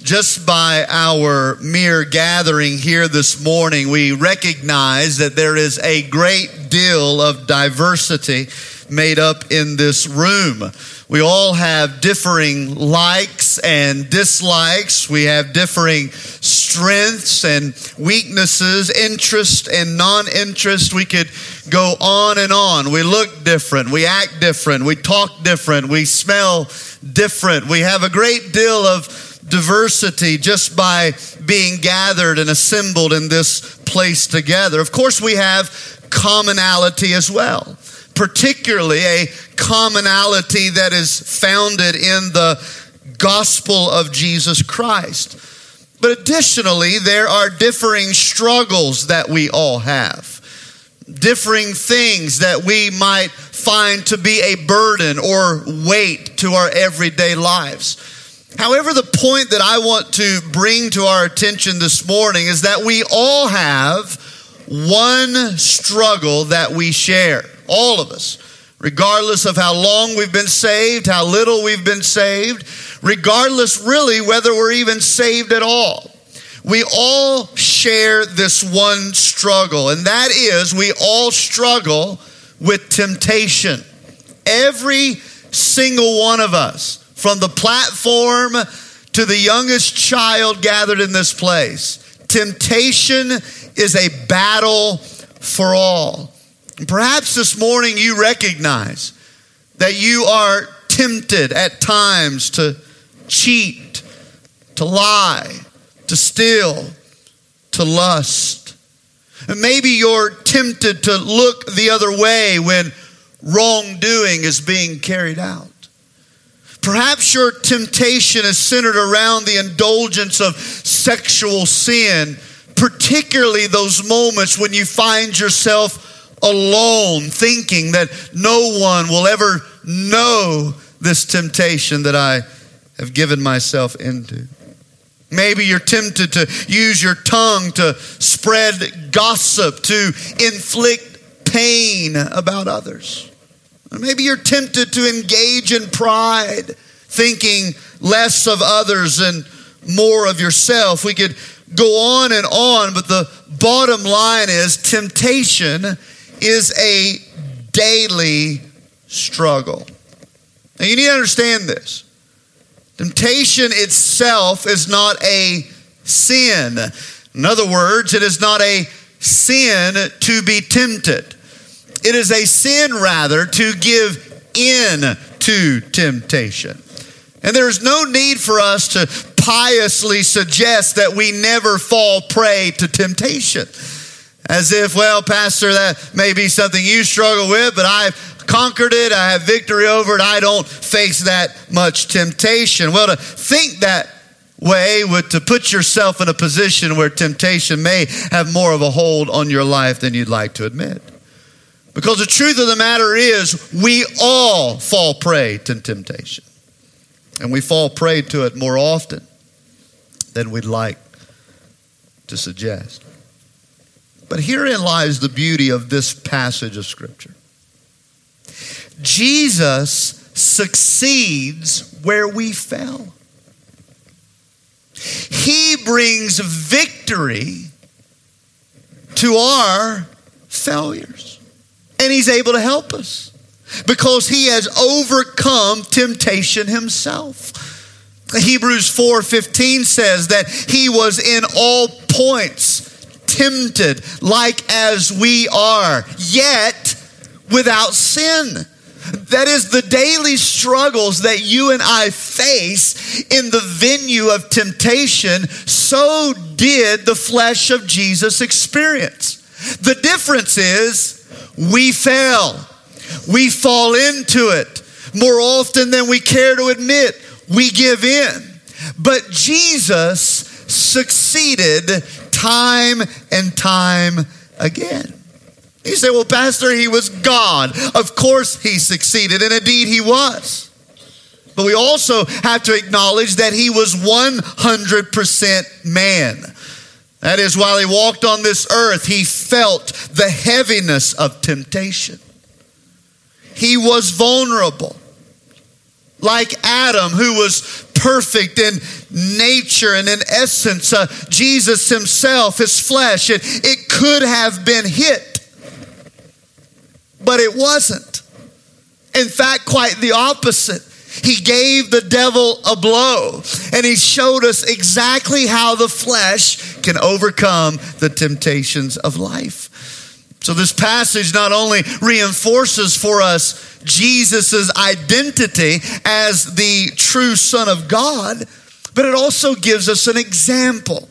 Just by our mere gathering here this morning, we recognize that there is a great deal of diversity made up in this room. We all have differing likes and dislikes. We have differing strengths and weaknesses, interest and non-interest. We could go on and on. We look different. We act different. We talk different. We smell different. We have a great deal of diversity just by being gathered and assembled in this place together. Of course, we have commonality as well, particularly a commonality that is founded in the gospel of Jesus Christ. But additionally, there are differing struggles that we all have, differing things that we might find to be a burden or weight to our everyday lives. However, the point that I want to bring to our attention this morning is that we all have one struggle that we share, all of us, regardless of how long we've been saved, how little we've been saved, regardless really whether we're even saved at all. We all share this one struggle, and that is we all struggle with temptation. Every single one of us, from the platform to the youngest child gathered in this place, temptation is a battle for all. And perhaps this morning you recognize that you are tempted at times to cheat, to lie, to steal, to lust. And maybe you're tempted to look the other way when wrongdoing is being carried out. Perhaps your temptation is centered around the indulgence of sexual sin, particularly those moments when you find yourself alone, thinking that no one will ever know this temptation that I have given myself into. Maybe you're tempted to use your tongue to spread gossip, to inflict pain about others. Or maybe you're tempted to engage in pride, thinking less of others and more of yourself. We could go on, but the bottom line is temptation is a daily struggle. Now you need to understand this. Temptation itself is not a sin. In other words, it is not a sin to be tempted. It is a sin, rather, to give in to temptation. And there is no need for us to piously suggest that we never fall prey to temptation. As if, well, Pastor, that may be something you struggle with, but I've conquered it, I have victory over it, I don't face that much temptation. Well, to think that way would to put yourself in a position where temptation may have more of a hold on your life than you'd like to admit. Because the truth of the matter is, we all fall prey to temptation. And we fall prey to it more often than we'd like to suggest. But herein lies the beauty of this passage of Scripture. Jesus succeeds where we fell. He brings victory to our failures. And he's able to help us because he has overcome temptation himself. Hebrews 4:15 says that he was in all points tempted like as we are, yet without sin. That is, the daily struggles that you and I face in the venue of temptation, so did the flesh of Jesus experience. The difference is, we fail. We fall into it. More often than we care to admit, we give in. But Jesus succeeded time and time again. You say, well, Pastor, he was God. Of course he succeeded, and indeed he was. But we also have to acknowledge that he was 100% man. That is, while he walked on this earth, he felt the heaviness of temptation. He was vulnerable. Like Adam, who was perfect and nature and in essence, Jesus himself, his flesh, it could have been hit, but it wasn't. In fact, quite the opposite. He gave the devil a blow, and he showed us exactly how the flesh can overcome the temptations of life. So this passage not only reinforces for us Jesus' identity as the true Son of God, but it also gives us an example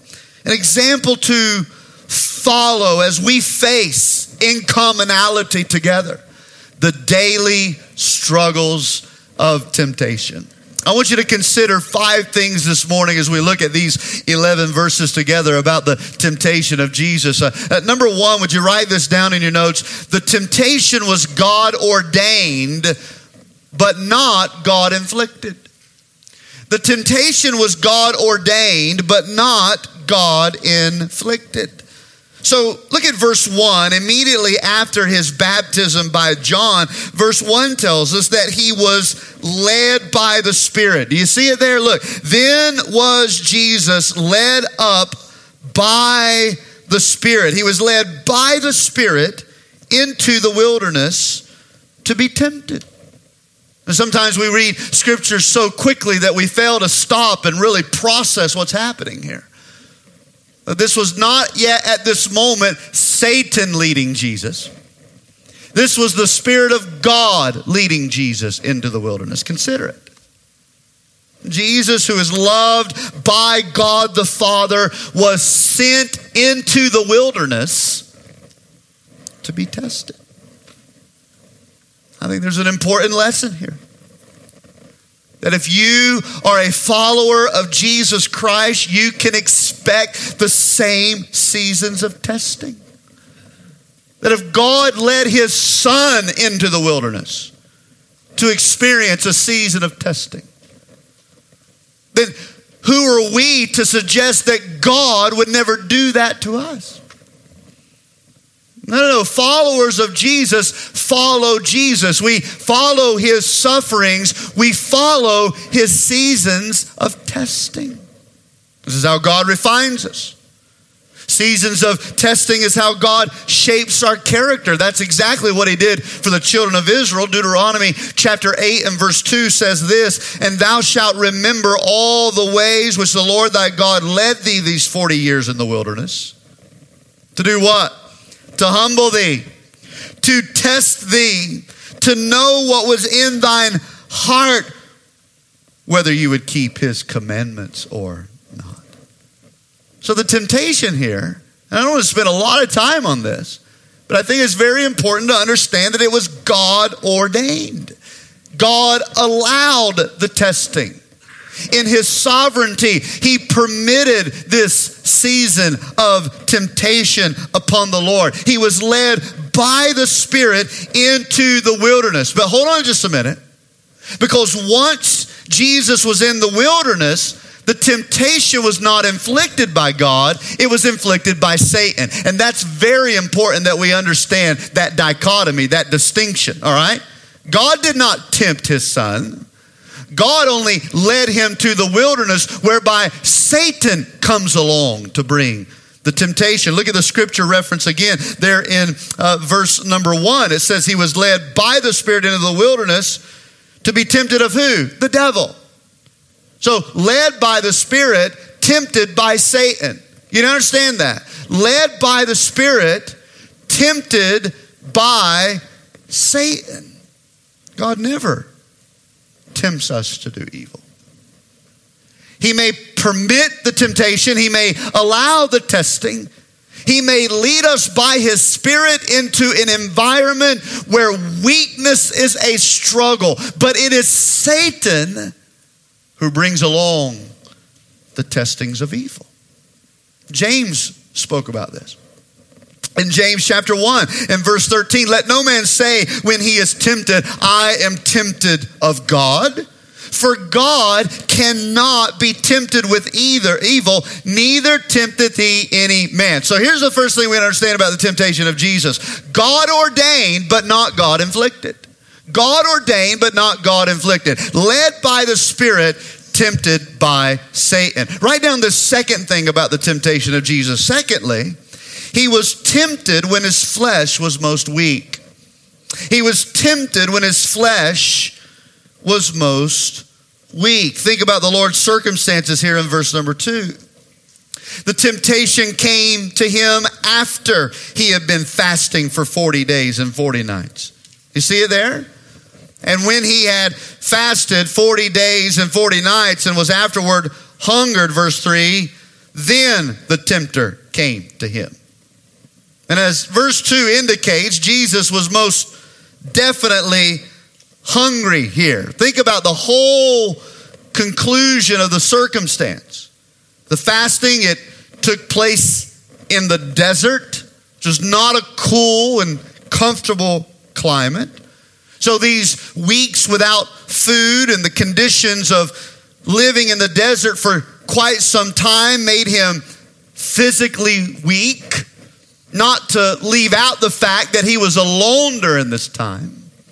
to follow as we face in commonality together the daily struggles of temptation. I want you to consider 5 things this morning as we look at these 11 verses together about the temptation of Jesus. Number 1, would you write this down in your notes? The temptation was God ordained, but not God inflicted. The temptation was God ordained, but not God inflicted. So look at verse 1. Immediately after his baptism by John, verse 1 tells us that he was led by the Spirit. Do you see it there? Look, then was Jesus led up by the Spirit. He was led by the Spirit into the wilderness to be tempted. And sometimes we read scripture so quickly that we fail to stop and really process what's happening here. This was not yet at this moment Satan leading Jesus. This was the Spirit of God leading Jesus into the wilderness. Consider it. Jesus, who is loved by God the Father, was sent into the wilderness to be tested. I think there's an important lesson here. That if you are a follower of Jesus Christ, you can expect the same seasons of testing. That if God led his Son into the wilderness to experience a season of testing, then who are we to suggest that God would never do that to us? No. Followers of Jesus follow Jesus. We follow his sufferings. We follow his seasons of testing. This is how God refines us. Seasons of testing is how God shapes our character. That's exactly what he did for the children of Israel. Deuteronomy chapter 8 and verse 2 says this, "And thou shalt remember all the ways which the Lord thy God led thee these 40 years in the wilderness." To do what? To humble thee, to test thee, to know what was in thine heart, whether you would keep his commandments or not. So the temptation here, and I don't want to spend a lot of time on this, but I think it's very important to understand that it was God ordained. God allowed the testing. In his sovereignty, he permitted this season of temptation upon the Lord. He was led by the Spirit into the wilderness. But hold on just a minute. Because once Jesus was in the wilderness, the temptation was not inflicted by God, it was inflicted by Satan. And that's very important that we understand that dichotomy, that distinction, all right? God did not tempt his Son. God only led him to the wilderness whereby Satan comes along to bring the temptation. Look at the scripture reference again there in verse number 1. It says he was led by the Spirit into the wilderness to be tempted of who? The devil. So led by the Spirit, tempted by Satan. You understand that? Led by the Spirit, tempted by Satan. God never tempts us to do evil. He may permit the temptation. He may allow the testing. He may lead us by his Spirit into an environment where weakness is a struggle. But it is Satan who brings along the testings of evil. James spoke about this. In James chapter 1 and verse 13, "Let no man say when he is tempted, I am tempted of God. For God cannot be tempted with either evil, neither tempteth he any man." So here's the first thing we understand about the temptation of Jesus. God ordained, but not God inflicted. God ordained, but not God inflicted. Led by the Spirit, tempted by Satan. Write down the second thing about the temptation of Jesus. Secondly, he was tempted when his flesh was most weak. He was tempted when his flesh was most weak. Think about the Lord's circumstances here in verse number 2. The temptation came to him after he had been fasting for 40 days and 40 nights. You see it there? And when he had fasted 40 days and 40 nights and was afterward hungered, verse 3, then the tempter came to him. And as verse 2 indicates, Jesus was most definitely hungry here. Think about the whole conclusion of the circumstance. The fasting, it took place in the desert, which was not a cool and comfortable climate. So these weeks without food and the conditions of living in the desert for quite some time made him physically weak. Not to leave out the fact that he was alone during this time.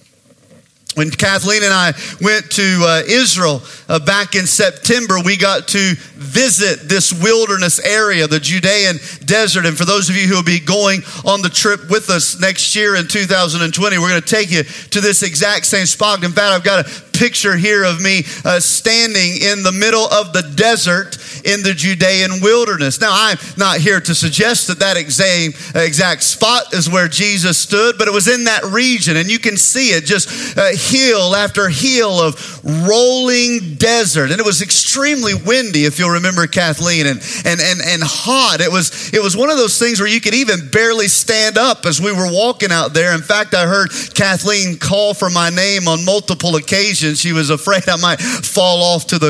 When Kathleen and I went to Israel back in September, we got to visit this wilderness area, the Judean desert. And for those of you who will be going on the trip with us next year in 2020, we're going to take you to this exact same spot. In fact, I've got a picture here of me standing in the middle of the desert in the Judean wilderness. Now, I'm not here to suggest that exact spot is where Jesus stood, but it was in that region, and you can see it just hill after hill of rolling desert. And it was extremely windy, if you'll remember, Kathleen, and hot. It was one of those things where you could even barely stand up as we were walking out there. In fact, I heard Kathleen call for my name on multiple occasions. She was afraid I might fall off of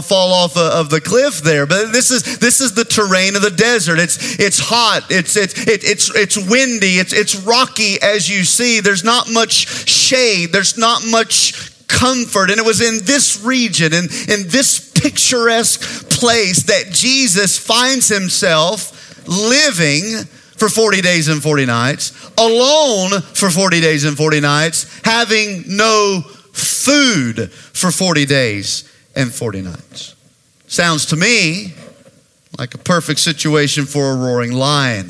the cliff there. But this is the terrain of the desert. It's hot. It's windy. It's rocky, as you see. There's not much shade. There's not much comfort. And it was in this region, in this picturesque place, that Jesus finds himself living for 40 days and 40 nights, alone for 40 days and 40 nights, having no food for 40 days and 40 nights. Sounds to me like a perfect situation for a roaring lion.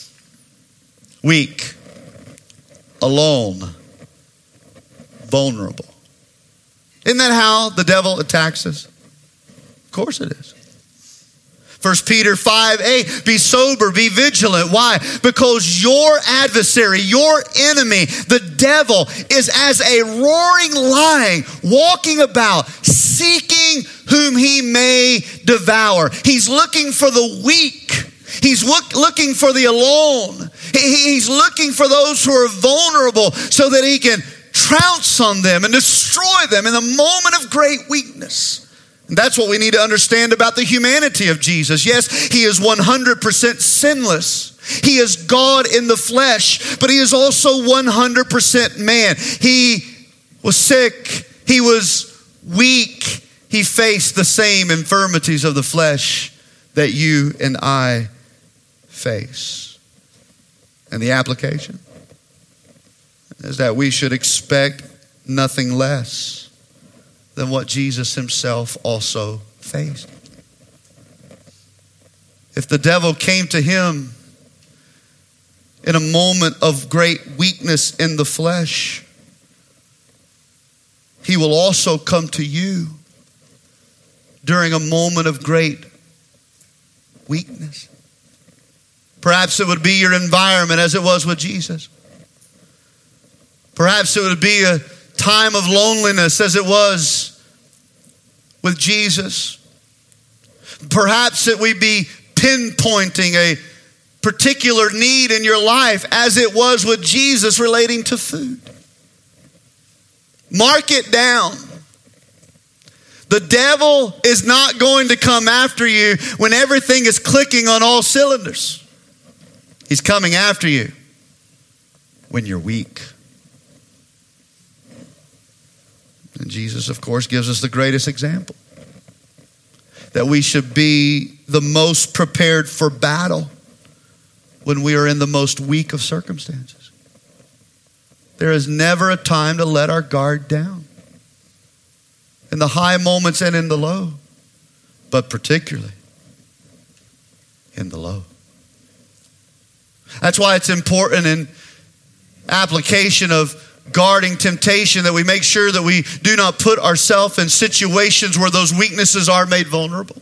Weak, alone, vulnerable. Isn't that how the devil attacks us? Of course it is. 1 Peter 5:8, be sober, be vigilant. Why? Because your adversary, your enemy, the devil, is as a roaring lion, walking about, seeking whom he may devour. He's looking for the weak. He's looking for the alone. He's looking for those who are vulnerable so that he can trounce on them and destroy them in the moment of great weakness. And that's what we need to understand about the humanity of Jesus. Yes, he is 100% sinless. He is God in the flesh, but he is also 100% man. He was sick. He was weak. He faced the same infirmities of the flesh that you and I face. And the application is that we should expect nothing less than what Jesus himself also faced. If the devil came to him in a moment of great weakness in the flesh, he will also come to you during a moment of great weakness. Perhaps it would be your environment as it was with Jesus. Perhaps it would be a time of loneliness as it was with Jesus. Perhaps it would be pinpointing a particular need in your life as it was with Jesus relating to food. Mark it down. The devil is not going to come after you when everything is clicking on all cylinders. He's coming after you when you're weak. And Jesus, of course, gives us the greatest example. That we should be the most prepared for battle when we are in the most weak of circumstances. There is never a time to let our guard down. In the high moments and in the low. but particularly in the low. That's why it's important in application of guarding temptation that we make sure that we do not put ourselves in situations where those weaknesses are made vulnerable.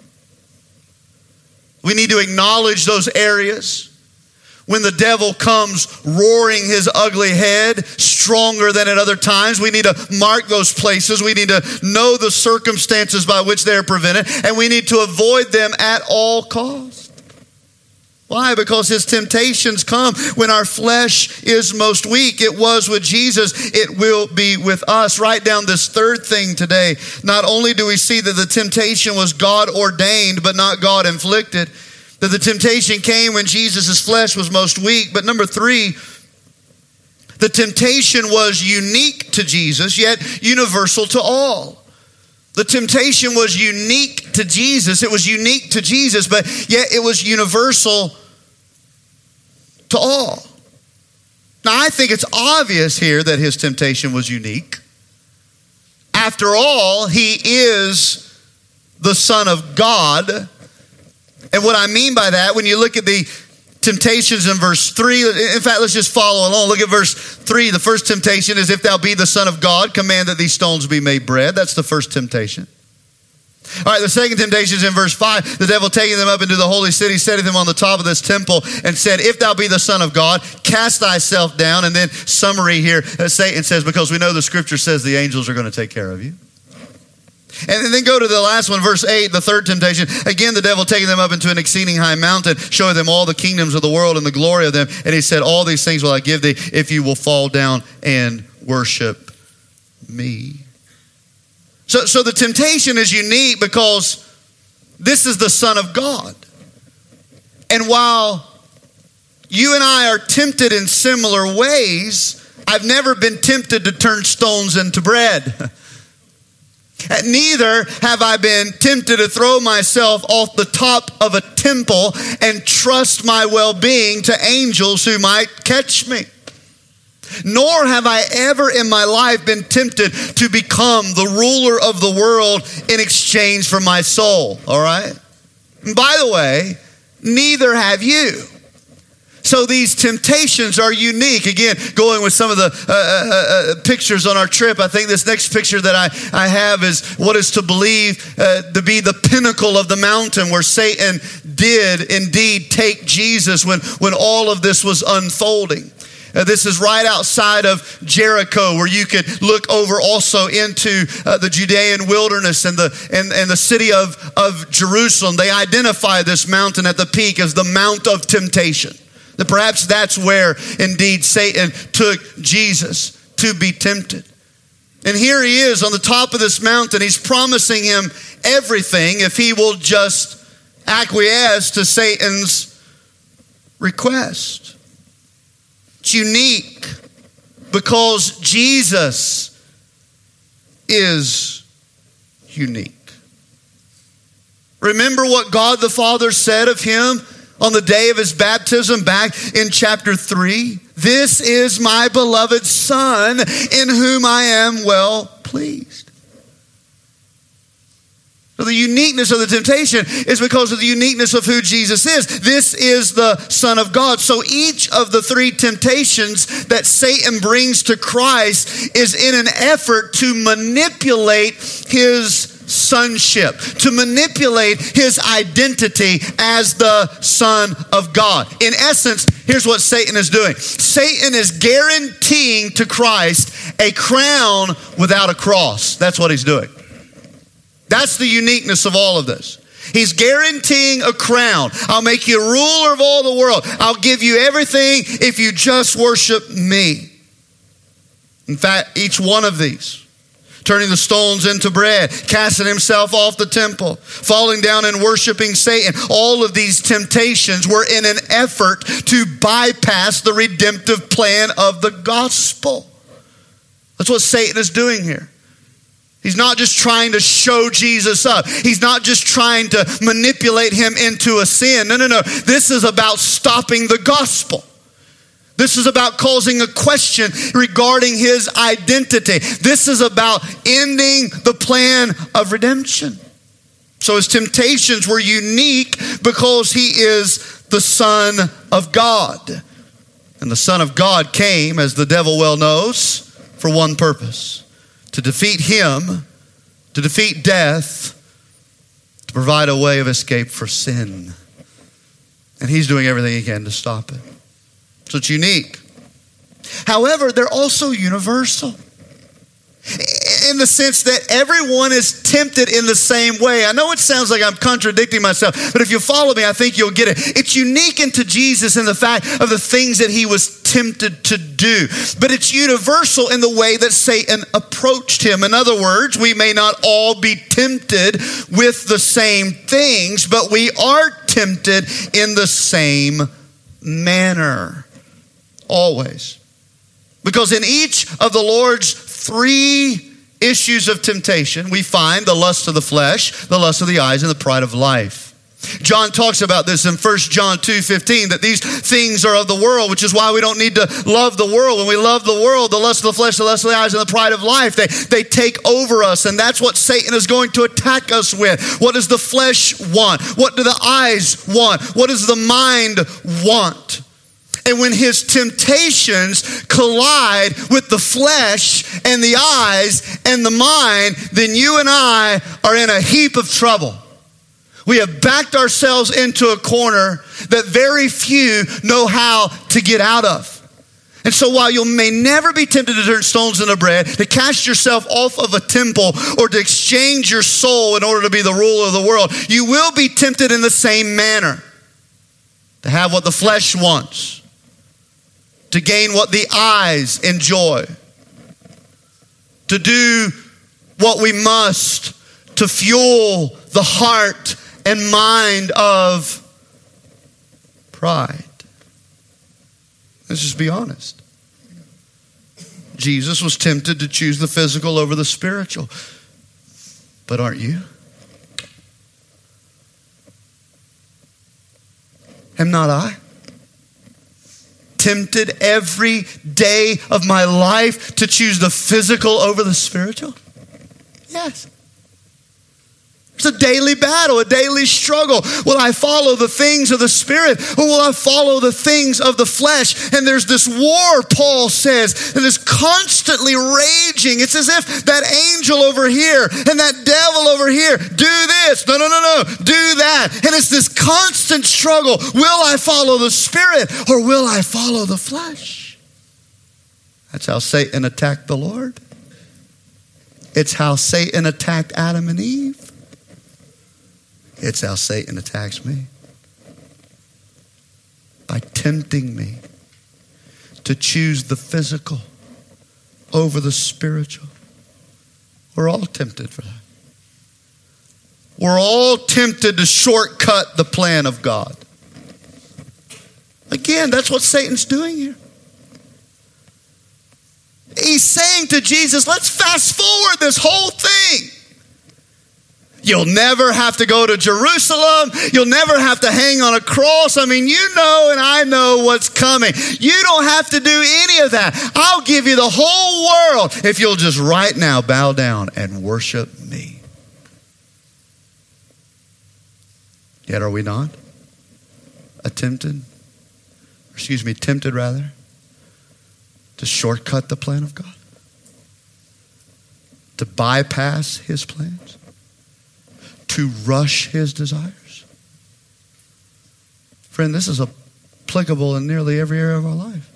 We need to acknowledge those areas. When the devil comes roaring his ugly head, stronger than at other times, we need to mark those places. We need to know the circumstances by which they are prevented, and we need to avoid them at all costs. Why? Because his temptations come when our flesh is most weak. It was with Jesus. It will be with us. Write down this third thing today. Not only do we see that the temptation was God ordained, but not God inflicted. That the temptation came when Jesus' flesh was most weak. But number three, the temptation was unique to Jesus, yet universal to all. The temptation was unique to Jesus. It was unique to Jesus, but yet it was universal to all. Now, I think it's obvious here that his temptation was unique. After all, he is the Son of God. And what I mean by that, when you look at the temptations in verse 3, in fact, let's just follow along. Look at verse 3. The first temptation is, if thou be the Son of God, command that these stones be made bread. That's the first temptation. All right, the second temptation is in verse 5. The devil taking them up into the holy city, setteth him on the top of this temple, and said, if thou be the Son of God, cast thyself down. And then summary here, Satan says, because we know the scripture says the angels are going to take care of you. And then go to the last one, verse 8, the third temptation. Again, the devil taking them up into an exceeding high mountain, showing them all the kingdoms of the world and the glory of them. And he said, all these things will I give thee if you will fall down and worship me. So the temptation is unique because this is the Son of God. And while you and I are tempted in similar ways, I've never been tempted to turn stones into bread. And neither have I been tempted to throw myself off the top of a temple and trust my well-being to angels who might catch me. Nor have I ever in my life been tempted to become the ruler of the world in exchange for my soul. All right? And by the way, neither have you. So these temptations are unique. Again, going with some of the pictures on our trip, I think this next picture that I have is what is to believe to be the pinnacle of the mountain where Satan did indeed take Jesus when all of this was unfolding. This is right outside of Jericho, where you could look over also into the Judean wilderness and the city of Jerusalem. They identify this mountain at the peak as the Mount of Temptation. That perhaps that's where indeed Satan took Jesus to be tempted. And here he is on the top of this mountain. He's promising him everything if he will just acquiesce to Satan's request. It's unique because Jesus is unique. Remember what God the Father said of him on the day of his baptism back in chapter 3? This is my beloved Son in whom I am well pleased. So the uniqueness of the temptation is because of the uniqueness of who Jesus is. This is the Son of God. So each of the three temptations that Satan brings to Christ is in an effort to manipulate his sonship, to manipulate his identity as the Son of God. In essence, here's what Satan is doing. Satan is guaranteeing to Christ a crown without a cross. That's what he's doing. That's the uniqueness of all of this. He's guaranteeing a crown. I'll make you ruler of all the world. I'll give you everything if you just worship me. In fact, each one of these, turning the stones into bread, casting himself off the temple, falling down and worshiping Satan. All of these temptations were in an effort to bypass the redemptive plan of the gospel. That's what Satan is doing here. He's not just trying to show Jesus up. He's not just trying to manipulate him into a sin. No. This is about stopping the gospel. This is about causing a question regarding his identity. This is about ending the plan of redemption. So his temptations were unique because he is the Son of God. And the Son of God came, as the devil well knows, for one purpose: to defeat him, to defeat death, to provide a way of escape for sin. And he's doing everything he can to stop it. So it's unique. However, they're also universal, in the sense that everyone is tempted in the same way. I know it sounds like I'm contradicting myself, but if you follow me, I think you'll get it. It's unique into Jesus in the fact of the things that he was tempted to do, but it's universal in the way that Satan approached him. In other words, we may not all be tempted with the same things, but we are tempted in the same manner. Always. Because in each of the Lord's three issues of temptation, we find the lust of the flesh, the lust of the eyes, and the pride of life. John talks about this in 1 John 2:15, that these things are of the world, which is why we don't need to love the world. When we love the world, the lust of the flesh, the lust of the eyes, and the pride of life, they take over us. And that's what Satan is going to attack us with. What does the flesh want? What do the eyes want? What does the mind want? And when his temptations collide with the flesh and the eyes and the mind, then you and I are in a heap of trouble. We have backed ourselves into a corner that very few know how to get out of. And so while you may never be tempted to turn stones into bread, to cast yourself off of a temple, or to exchange your soul in order to be the ruler of the world, you will be tempted in the same manner. To have what the flesh wants. To gain what the eyes enjoy. To do what we must to fuel the heart and mind of pride. Let's just be honest. Jesus was tempted to choose the physical over the spiritual. But aren't you? Am not I? Tempted every day of my life to choose the physical over the spiritual? Yes. It's a daily battle, a daily struggle. Will I follow the things of the Spirit, or will I follow the things of the flesh? And there's this war, Paul says, that is constantly raging. It's as if that angel over here and that devil over here, do this, no, do that. And it's this constant struggle. Will I follow the Spirit, or will I follow the flesh? That's how Satan attacked the Lord. It's how Satan attacked Adam and Eve. It's how Satan attacks me. By tempting me to choose the physical over the spiritual. We're all tempted for that. We're all tempted to shortcut the plan of God. Again, that's what Satan's doing here. He's saying to Jesus, let's fast forward this whole thing. You'll never have to go to Jerusalem. You'll never have to hang on a cross. I mean, you know and I know what's coming. You don't have to do any of that. I'll give you the whole world if you'll just right now bow down and worship me. Yet are we not tempted rather, to shortcut the plan of God? To bypass his plans? To rush his desires? Friend, this is applicable in nearly every area of our life.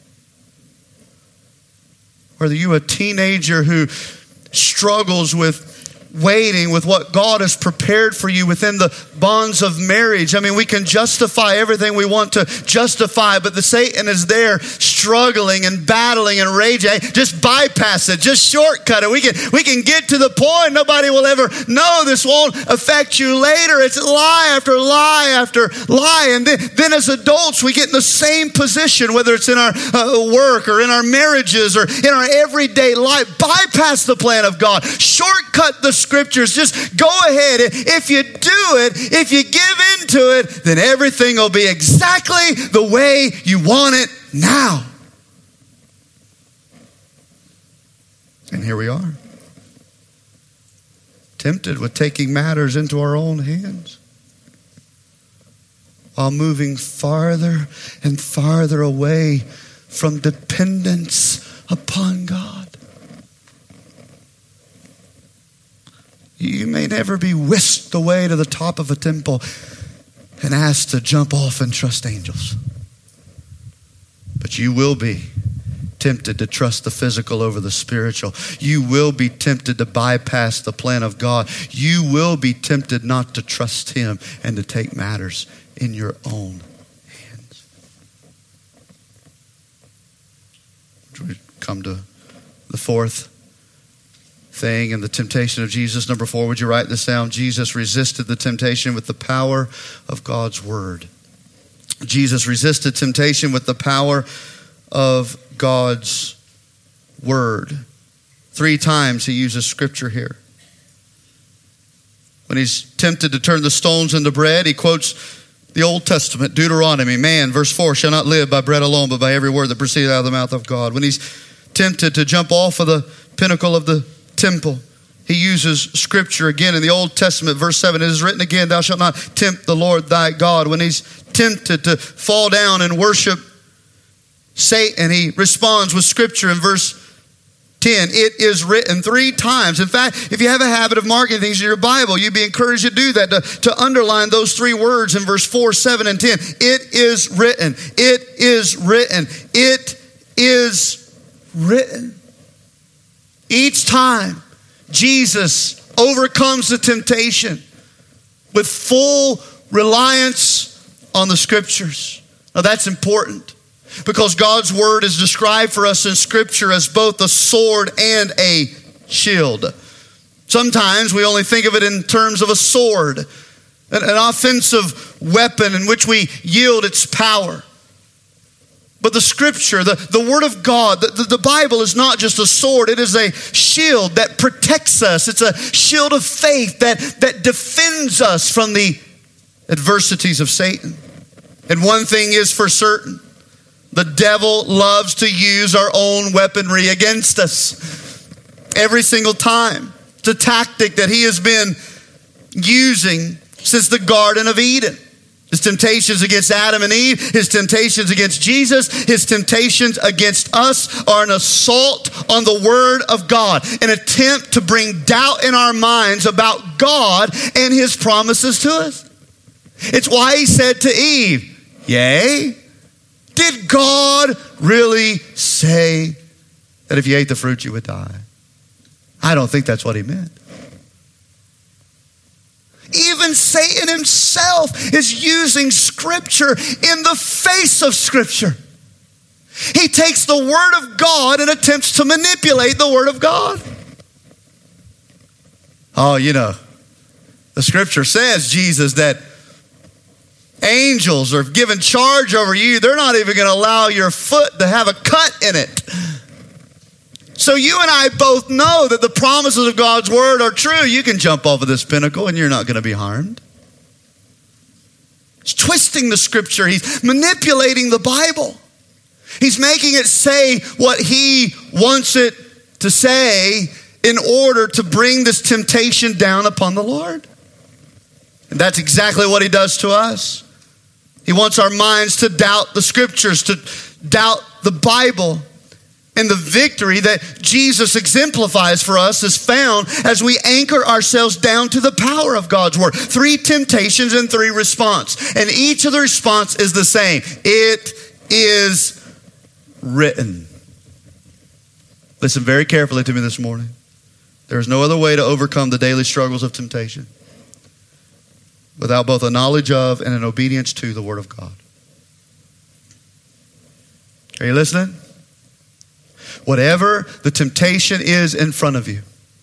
Whether you're a teenager who struggles with waiting with what God has prepared for you within the bonds of marriage. I mean, we can justify everything we want to justify, but the Satan is there struggling and battling and raging. Hey, just bypass it. Just shortcut it. We can get to the point. Nobody will ever know. This won't affect you later. It's lie after lie after lie. And then as adults, we get in the same position, whether it's in our work or in our marriages or in our everyday life. Bypass the plan of God. Shortcut the scriptures. Just go ahead. If you do it, if you give into it, then everything will be exactly the way you want it now. And here we are. tempted with taking matters into our own hands, while moving farther and farther away from dependence upon God. You may never be whisked away to the top of a temple and asked to jump off and trust angels. But you will be tempted to trust the physical over the spiritual. You will be tempted to bypass the plan of God. You will be tempted not to trust Him and to take matters in your own hands. We come to the fourth thing in the temptation of Jesus. Number 4, would you write this down? Jesus resisted the temptation with the power of God's word. Jesus resisted temptation with the power of God's word. 3 times he uses scripture here. When he's tempted to turn the stones into bread, he quotes the Old Testament, Deuteronomy. Man, verse 4, shall not live by bread alone, but by every word that proceedeth out of the mouth of God. When he's tempted to jump off of the pinnacle of the temple, he uses scripture again in the Old Testament. Verse 7, it is written again, thou shalt not tempt the Lord thy God. When he's tempted to fall down and worship Satan, he responds with scripture in verse 10. It is written 3 times. In fact, if you have a habit of marking things in your Bible, you'd be encouraged to do that, to underline those 3 words in verse 4, 7, and 10. It is written. It is written. It is written. Each time Jesus overcomes the temptation with full reliance on the scriptures. Now that's important, because God's word is described for us in scripture as both a sword and a shield. Sometimes we only think of it in terms of a sword, an offensive weapon in which we yield its power. But the scripture, the word of God, the Bible is not just a sword. It is a shield that protects us. It's a shield of faith that defends us from the adversities of Satan. And one thing is for certain: the devil loves to use our own weaponry against us every single time. It's a tactic that he has been using since the Garden of Eden. His temptations against Adam and Eve, his temptations against Jesus, his temptations against us are an assault on the word of God, an attempt to bring doubt in our minds about God and his promises to us. It's why he said to Eve, yea, did God really say that if you ate the fruit you would die? I don't think that's what he meant. Even Satan himself is using scripture in the face of scripture. He takes the word of God and attempts to manipulate the word of God. Oh, the scripture says, Jesus, that angels are given charge over you. They're not even going to allow your foot to have a cut in it. So you and I both know that the promises of God's word are true. You can jump off of this pinnacle and you're not going to be harmed. He's twisting the scripture. He's manipulating the Bible. He's making it say what he wants it to say in order to bring this temptation down upon the Lord. And that's exactly what he does to us. He wants our minds to doubt the scriptures, to doubt the Bible. And the victory that Jesus exemplifies for us is found as we anchor ourselves down to the power of God's word. 3 temptations and 3 responses. And each of the response is the same. It is written. Listen very carefully to me this morning. There is no other way to overcome the daily struggles of temptation without both a knowledge of and an obedience to the word of God. Are you listening? Whatever the temptation is in front of you,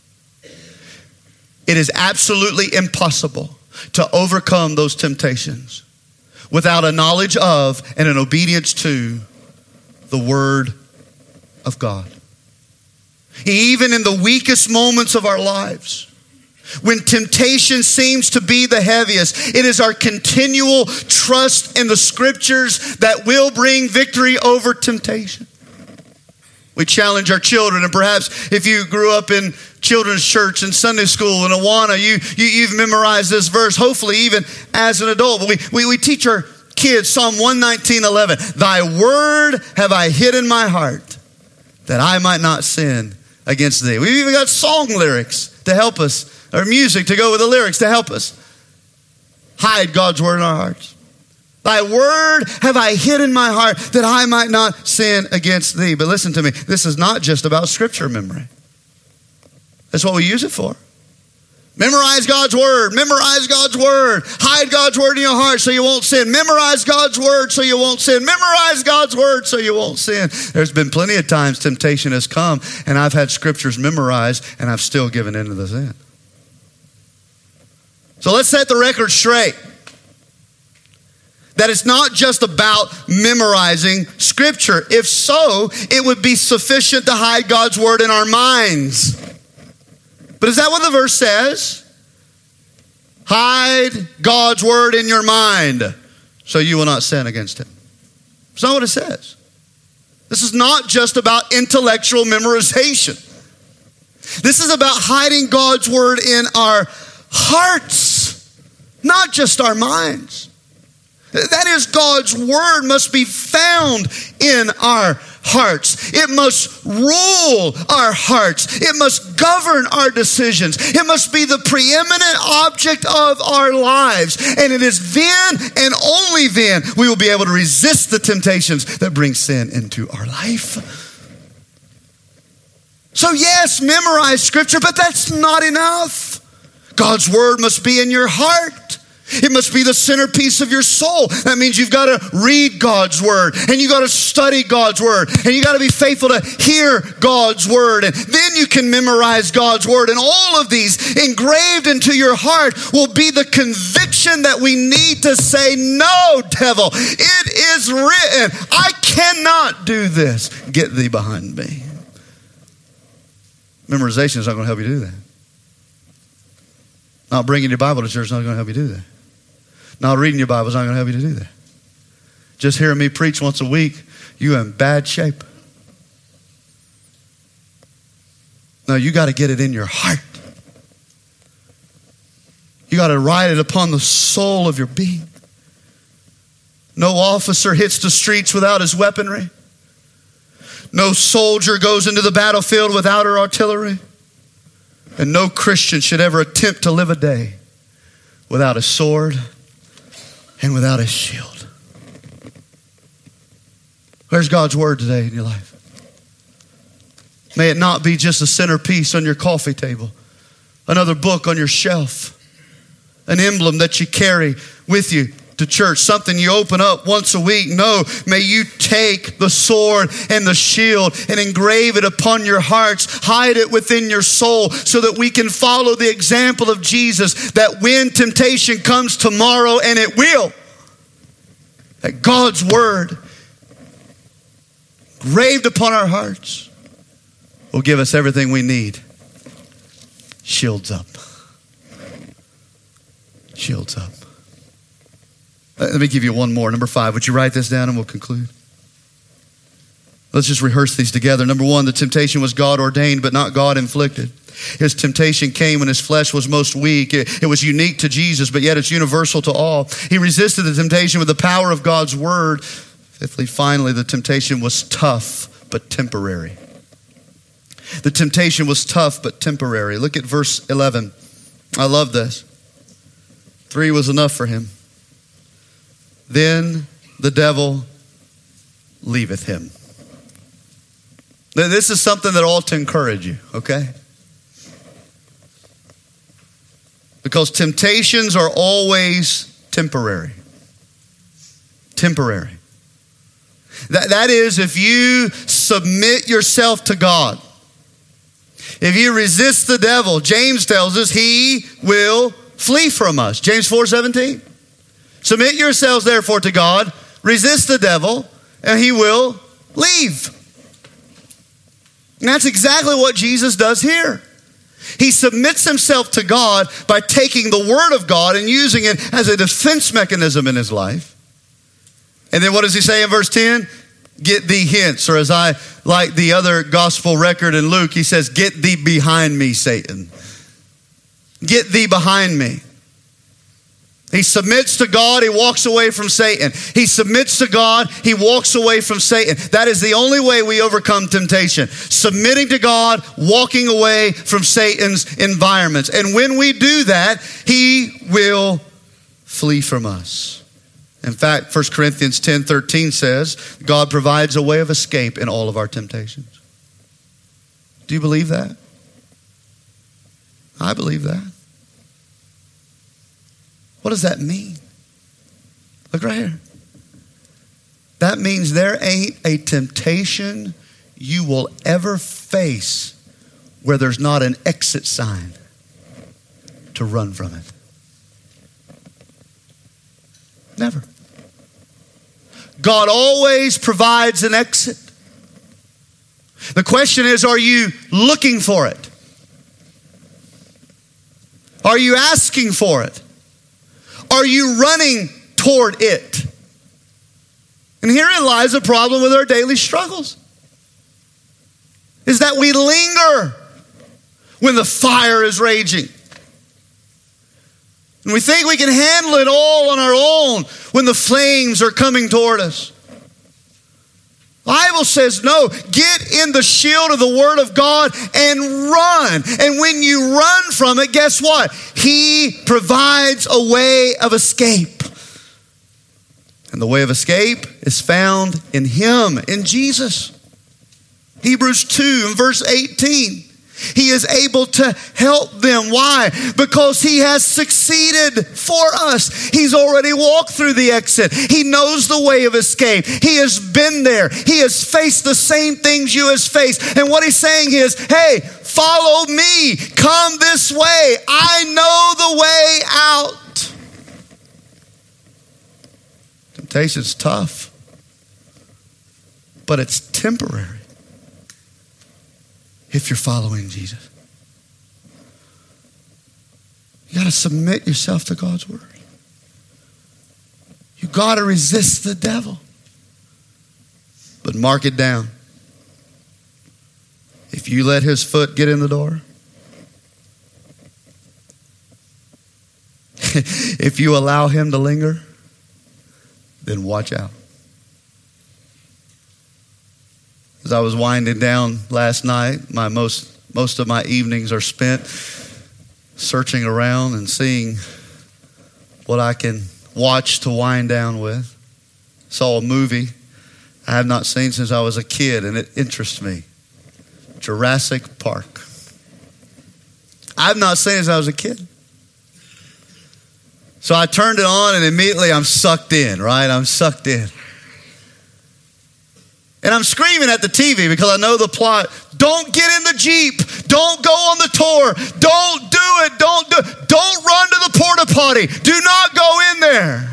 it is absolutely impossible to overcome those temptations without a knowledge of and an obedience to the word of God. Even in the weakest moments of our lives, when temptation seems to be the heaviest, it is our continual trust in the scriptures that will bring victory over temptation. We challenge our children, and perhaps if you grew up in children's church and Sunday school in Awana, you've memorized this verse, hopefully even as an adult. But we teach our kids Psalm 119:11. Thy word have I hid in my heart, that I might not sin against thee. We've even got song lyrics to help us, or music to go with the lyrics to help us hide God's word in our hearts. Thy word have I hid in my heart, that I might not sin against thee. But listen to me, this is not just about scripture memory. That's what we use it for. Memorize God's word. Memorize God's word. Hide God's word in your heart so you won't sin. Memorize God's word so you won't sin. Memorize God's word so you won't sin. There's been plenty of times temptation has come and I've had scriptures memorized and I've still given in to the sin. So let's set the record straight. That it's not just about memorizing scripture. If so, it would be sufficient to hide God's word in our minds. But is that what the verse says? Hide God's word in your mind so you will not sin against him. It's not what it says. This is not just about intellectual memorization. This is about hiding God's word in our hearts, not just our minds. That is, God's word must be found in our hearts. It must rule our hearts. It must govern our decisions. It must be the preeminent object of our lives. And it is then and only then we will be able to resist the temptations that bring sin into our life. So yes, memorize scripture, but that's not enough. God's word must be in your heart. It must be the centerpiece of your soul. That means you've got to read God's word, and you've got to study God's word, and you've got to be faithful to hear God's word, and then you can memorize God's word. And all of these engraved into your heart will be the conviction that we need to say, no, devil, it is written, I cannot do this. Get thee behind me. Memorization is not going to help you do that. Not bringing your Bible to church is not going to help you do that. Not reading your Bible is not going to help you to do that. Just hearing me preach once a week, you're in bad shape. No, you got to get it in your heart. You got to write it upon the soul of your being. No officer hits the streets without his weaponry. No soldier goes into the battlefield without her artillery. And no Christian should ever attempt to live a day without a sword and without a shield. Where's God's word today in your life? May it not be just a centerpiece on your coffee table, another book on your shelf, an emblem that you carry with you to church, something you open up once a week. No, may you take the sword and the shield and engrave it upon your hearts, hide it within your soul so that we can follow the example of Jesus, that when temptation comes tomorrow, and it will, that God's word engraved upon our hearts will give us everything we need. Shields up. Shields up. Let me give you one more. Number 5. Would you write this down and we'll conclude? Let's just rehearse these together. Number 1, the temptation was God ordained, but not God inflicted. His temptation came when his flesh was most weak. It was unique to Jesus, but yet it's universal to all. He resisted the temptation with the power of God's word. Fifthly, finally, the temptation was tough, but temporary. The temptation was tough, but temporary. Look at verse 11. I love this. 3 was enough for him. Then the devil leaveth him. This is something that ought to encourage you, okay? Because temptations are always temporary. Temporary. That is, if you submit yourself to God, if you resist the devil, James tells us he will flee from us. James 4:17. Submit yourselves therefore to God, resist the devil, and he will leave. And that's exactly what Jesus does here. He submits himself to God by taking the word of God and using it as a defense mechanism in his life. And then what does he say in verse 10? get thee hence. Or as I like the other gospel record in Luke, he says, get thee behind me, Satan. Get thee behind me. He submits to God, he walks away from Satan. He submits to God, he walks away from Satan. That is the only way we overcome temptation. Submitting to God, walking away from Satan's environments. And when we do that, he will flee from us. In fact, 1 Corinthians 10:13 says, God provides a way of escape in all of our temptations. Do you believe that? I believe that. What does that mean? Look right here. That means there ain't a temptation you will ever face where there's not an exit sign to run from it. Never. God always provides an exit. The question is, are you looking for it? Are you asking for it? Are you running toward it? And herein lies a problem with our daily struggles. Is that we linger when the fire is raging. And we think we can handle it all on our own when the flames are coming toward us. The Bible says, no, get in the shield of the Word of God and run. And when you run from it, guess what? He provides a way of escape. And the way of escape is found in Him, in Jesus. Hebrews 2 and verse 18. He is able to help them. Why? Because He has succeeded for us. He's already walked through the exit. He knows the way of escape. He has been there. He has faced the same things you have faced. And what He's saying is, hey, follow me. Come this way. I know the way out. Temptation's tough, but it's temporary. If you're following Jesus, you got to submit yourself to God's word. You got to resist the devil. But mark it down. If you let his foot get in the door, if you allow him to linger, then watch out. As I was winding down last night, most of my evenings are spent searching around and seeing what I can watch to wind down with. Saw a movie I have not seen since I was a kid, and it interests me. Jurassic Park. I've not seen it since I was a kid. So I turned it on, and immediately I'm sucked in, right? I'm sucked in. And I'm screaming at the TV because I know the plot. Don't get in the Jeep. Don't go on the tour. Don't do it. Don't run to the porta potty. Do not go in there.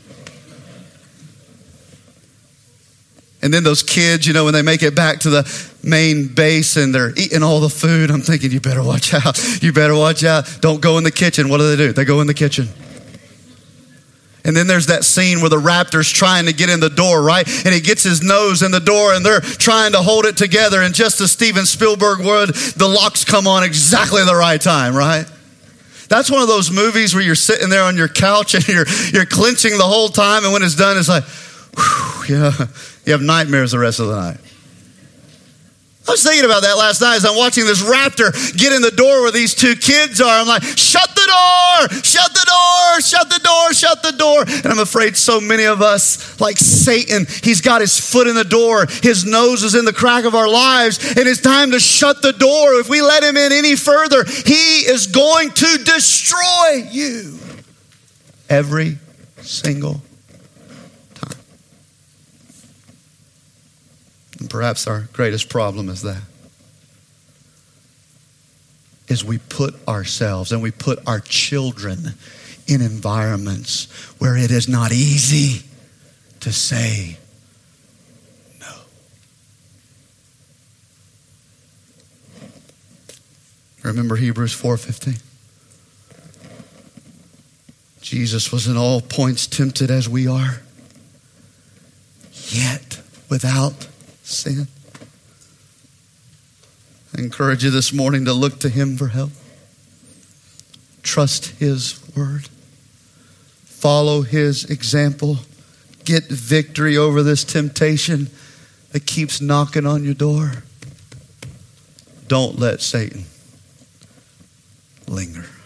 And then those kids, you know, when they make it back to the main base and they're eating all the food, I'm thinking, you better watch out. You better watch out. Don't go in the kitchen. What do? They go in the kitchen. And then there's that scene where the raptor's trying to get in the door, right? And he gets his nose in the door and they're trying to hold it together. And just as Steven Spielberg would, the locks come on exactly the right time, right? That's one of those movies where you're sitting there on your couch and you're clenching the whole time. And when it's done, it's like, whew, you have nightmares the rest of the night. I was thinking about that last night as I'm watching this raptor get in the door where these two kids are. I'm like, shut the door, shut the door, shut the door, shut the door. And I'm afraid so many of us, like Satan, he's got his foot in the door. His nose is in the crack of our lives. And it's time to shut the door. If we let him in any further, he is going to destroy you. Every single time. And perhaps our greatest problem is that. Is we put ourselves and we put our children in environments where it is not easy to say no. Remember Hebrews 4:15. Jesus was in all points tempted as we are, yet without sin. I encourage you this morning to look to Him for help. Trust His word. Follow His example. Get victory over this temptation that keeps knocking on your door. Don't let Satan linger.